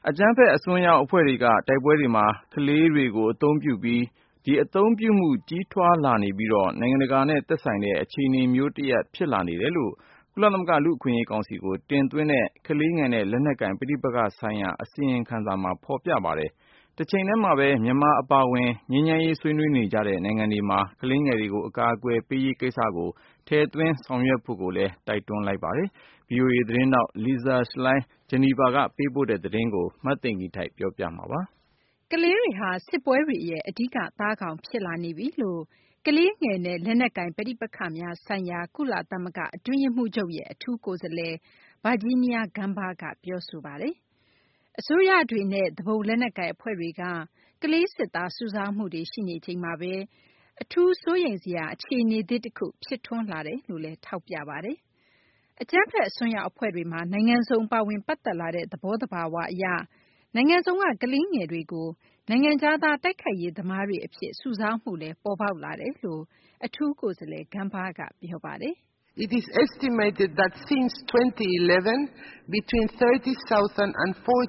အကြမ်းဖက်အစွန်းရောက်အဖွဲ့တွေကတိုက်ပွဲတွေမှာကလေးတွေကိုအသုံးပြုပြီးဒီအသုံးပြုမှုကြီးထွားလာနေပြီးနိုင်ငံတကာနဲ့သက်ဆိုင်တဲ့အခြေအနေမျိုးတစ်ရပ်ဖြစ်လာနေတယ်လို့ကုလသမဂ္ဂလူ့အခွင့်အရေးကောင်စီကိုတင်သွင်းတဲ့ကလေးငယ်နဲ့လက်နက်ကိုင်ပဋိပက္ခဆိုင်ရာအစီရင်ခံစာမှာဖော်ပြပါတယ်။တချိန်တည်းမှာပဲမြန်မာအပါအဝင်ငြိမ်းချမ်းရေးဆွေးနွေးနေကြတဲ့နိုင်ငံတွေမှာကလေးငယ်တွေကိုအကာအကွယ်ပေးရေးကိစ္စကိုထည့်သွင်းဆောင်ရွက်ဖို့လည်းတိုက်တွန်းလိုက်ပါတယ်။ VOA သတင်းထောက် Lisa Schlein ဂျနီဗာကပေးပို့တဲ့သတင်းကိုမသိင်္ဂီထိုက်ပြောပြမှာပါ။ကလေးတွေဟာစစ်ပွဲတွေရဲ့အဓိကသားကောင်ဖြစ်လာနေပြီလို့ကလေးငယ်နဲ့လက်နက်ကိုင်ပဋိပက္ခများဆိုင်ရာကုလသမဂ္ဂအတွင်းရေးမှူးချုပ်ရဲ့အထူးကိုယ်စားလှယ် Virginia Gamba ကပြောဆိုပါတယ်။အစိုးရတွေနဲ့သူပုန်လက်နက်ကိုင်အဖွဲ့တွေကကလေးစစ်သားစုဆောင်းမှုတွေရှိနေချိန်မှာပဲအထူးစိုးရိမ်စရာအခြေအနေသစ်တစ်ခုဖြစ်ထွန်းလာတယ်လို့လည်းထောက်ပြပါတယ်။အကြမ်းဖက်အစွန်းရောက်အဖွဲ့တွေမှာနိုင်ငံစုံပါဝင်ပတ်သက်လာတဲ့သဘောတဘာဝအရနိုင်ငံစုံကကလေးငယ်တွေကိုနိုင်ငံခြားသားတိုက်ခိုက်ရေးသမားတွေအဖြစ်စုဆောင်းမှုလည်းပေါ်ပေါက်လာတယ်လို့အထူးကိုယ်စားလှယ် Gamba ကပြောပါတယ်။ It is estimated that since 2011, between 30,000 and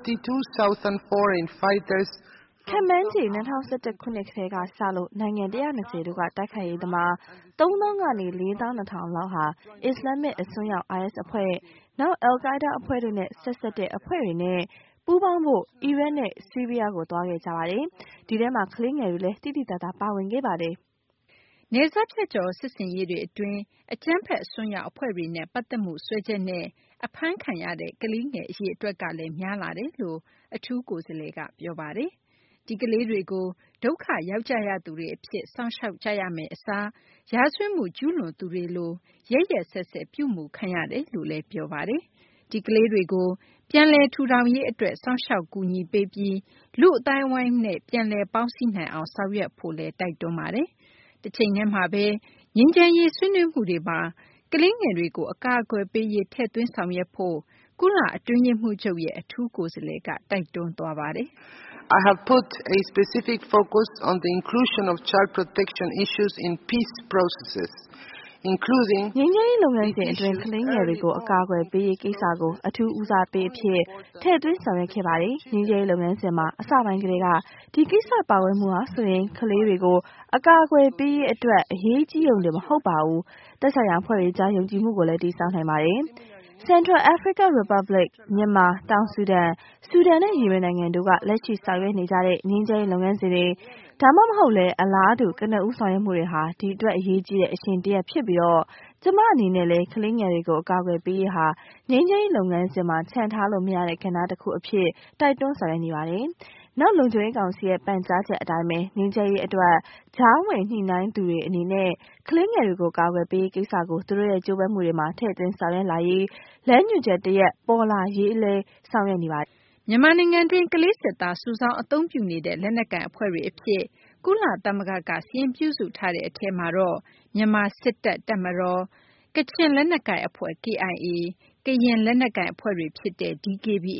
42,000 foreign fighters ခန့်မှန်းခြေ2011ခုနှစ်ကတည်းကစလို့နိုင်ငံ120တို့ကတိုက်ခိုက်ရေးသမား3000ကနေ 42000လောက်ဟာအစ္စလာမစ်အစွန်းရောက် IS အဖွဲ့နောက် Al-Qaeda အဖွဲ့တို့နဲ့ဆက်စပ်တဲ့အဖွဲ့တွေနဲ့ပူးပေါင်းဖို့အီရတ်နဲ့ဆီးရီးယားကိုသွားခဲ့ကြပါတယ်။ဒီထဲမှာကလေးငယ်တွေလည်းတိတိကျကျပါဝင်ခဲ့ပါတယ်။နယ်စပ်ဖြတ်ကျော်စစ်ဆင်ရေးတွေအတွင်းအကြမ်းဖက်အစွန်းရောက်အဖွဲ့တွေနဲ့ပတ်သက်မှုစွဲချက်နဲ့အဖမ်းခံရတဲ့ကလေးငယ်အရေအတွက်ကလည်းများလာတယ်လို့အထူးကိုယ်စားလှယ်ကပြောပါတယ်။ဒီကလေးတွေကိုဒုက္ခရောက်ကြရသူတွေအဖြစ်စောင့်ရှောက်ကြရမယ့်အစားရာဇဝတ်မှုကျူးလွန်သူတွေလိုရက်ရက်စက်စက်ပြုမှုခံရတယ်လို့လည်းပြောပါတယ်။ဒီကလေးတွေကိုပြန်လည်ထူထောင်ရေးအတွက်စောင့်ရှောက်ကူညီပေးပြီးလူအသိုင်းအဝိုင်းနဲ့ပြန်လည်ပေါင်းစည်းနိုင်အောင်ဆောင်ရွက်ဖို့လည်းတိုက်တွန်းပါတယ်။တစ်ချိန်တည်းမှာပဲငြိမ်းချမ်းရေးဆွေးနွေးမှုတွေမှာကလေးငယ်တွေကိုအကာအကွယ်ပေးရေးထည့်သွင်းဆောင်ရွက်ဖို့ကုလအတွင်းရေးမှူးချုပ်ရဲ့အထူးကိုယ်စားလှယ်ကတိုက်တွန်းသွားပါတယ်။ I have put a specific focus on the inclusion of child protection issues in peace processes, including ငြိမ်းချမ်းရေးလုပ်ငန်းစဉ်အတွင်းကလေးငယ်တွေကိုအကာအကွယ်ပေးရေးကိစ္စကိုအထူးဦးစားပေးအဖြစ်ထည့်သွင်းဆောင်ရွက်ခဲ့ပါတယ်။ငြိမ်းချမ်းရေးလုပ်ငန်းစဉ်မှာအစပိုင်းကတည်းကဒီကိစ္စပါဝင်မှုဟာဆိုရင်ကလေးတွေကိုအကာအကွယ်ပေးရေးအတွက်အရေးကြီးုံနဲ့မဟုတ်ပါဘူး။သက်ဆိုင်ရာအဖွဲ့တွေကြားယုံကြည်မှုကိုလည်းတည်ဆောက်နိုင်ပါတယ်။ Central African Republic, မြန်မာ၊တောင်ဆူဒန်၊ဆူဒန်နဲ့ယီမင်နိုင်ငံတို့ကလက်ရှိဆောင်ရွက်နေကြတဲ့ငြိမ်းချမ်းရေးလုပ်ငန်းစဉ်တွေဒါမှမဟုတ်လည်းအလားတူကနဦးဆောင်ရွက်မှုတွေဟာဒီအတွက်အရေးကြီးတဲ့အရှင်တရက်ဖြစ်ပြီးကျမအနေနဲ့လည်းကလေးငယ်တွေကိုအကာအကွယ်ပေးရေးဟာငြိမ်းချမ်းရေးလုပ်ငန်းစဉ်မှာချန်ထားလို့မရတဲ့ကဏ္ဍတစ်ခုအဖြစ်တိုက်တွန်းဆောင်ရွက်နေပါတယ်။နောက်လုံခြုံရေးကောင်စီရဲ့ပန်ကြားချက်အတိုင်းပဲငြိမ်းချမ်းရေးအတွက်ကြားဝင်ညှိနှိုင်းသူတွေအနေနဲ့ကလေးငယ်တွေကိုကာကွယ်ပေးရေးကိစ္စကိုသူတို့ရဲ့ကြိုးပမ်းမှုတွေမှာထည့်သွင်းဆောင်ရွက်လာရေးလမ်းညွှန်ချက်တစ်ရပ်ပေါ်လာရေးလည်းဆောင်ရွက်နေပါတယ်။မြန်မာနိုင်ငံတွင်းကလေးစစ်သားစုဆောင်းအသုံးပြုနေတဲ့လက်နက်ကိုင်အဖွဲ့တွေအဖြစ်ကုလသမဂ္ဂကစာရင်းပြုစုထားတဲ့အထဲမှာတော့မြန်မာစစ်တပ်တပ်မတော်ကချင်လက်နက်ကိုင်အဖွဲ့ KIA ကရင်လက်နက်ကိုင်အဖွဲ့တွေဖြစ်တဲ့ DKBA,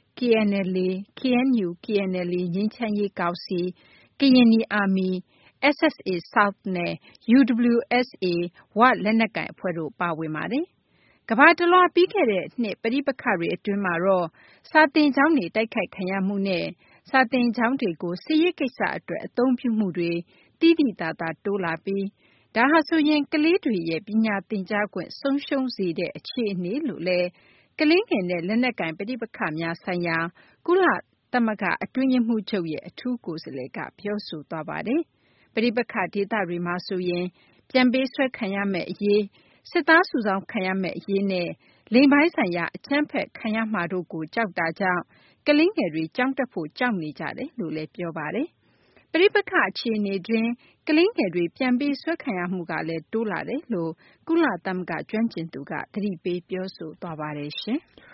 KNLA, KNU, KNLA ငြိမ်းချမ်းရေးကောင်စီ ကရင်နီအာမီ SSA South နဲ့ UWSA ဝလက်နက်ကိုင်အဖွဲ့တို့ပါဝင်ပါတယ်။ကမ္ဘာတလွှားပြီးခဲ့တဲ့နှစ်ပဋိပက္ခတွေအတွင်းမှာတော့စာသင်ကျောင်းတွေတိုက်ခိုက်ခံရမှုနဲ့စာသင်ကျောင်းတွေကိုစစ်ရေးကိစ္စအတွက်အသုံးပြုမှုတွေသိသိသာသာတိုးလာပြီးဒါဟာဆိုရင်ကလေးတွေရဲ့ပညာသင်ကြားခွင့်ဆုံးရှုံးစေတဲ့အခြေအနေလို့လည်းကလေးငယ်နဲ့လက်နက်ကိုင်ပဋိပက္ခများဆိုင်ရာကုလသမဂ္ဂအတွင်းရေးမှူးချုပ်ရဲ့အထူးကိုယ်စားလှယ်ကပြောဆိုသွားပါတယ်။ပဋိပက္ခဒေသတွေမှာဆိုရင်ပြန်ပေးဆွဲခံရမယ့်အရေးစစ်သားစုဆောင်းခံရမယ့်အရေးနဲ့လိင်ပိုင်းဆိုင်ရာအကြမ်းဖက်ခံရမှာတို့ကိုကြောက်တာကြောင့်ကလေးငယ်တွေကျောင်းတက်ဖို့ကြောက်နေကြတယ်လို့လည်းပြောပါတယ်။ပဋိပက္ခအခြေအနေတွင်းကလေးငယ်တွေပြန်ပေးဆွဲခံရမှုကလည်းတိုးလာတယ်လို့ကုလသမဂ္ဂကျွမ်းကျင်သူကသတိပေးပြောဆိုသွားပါတယ်ရှင်။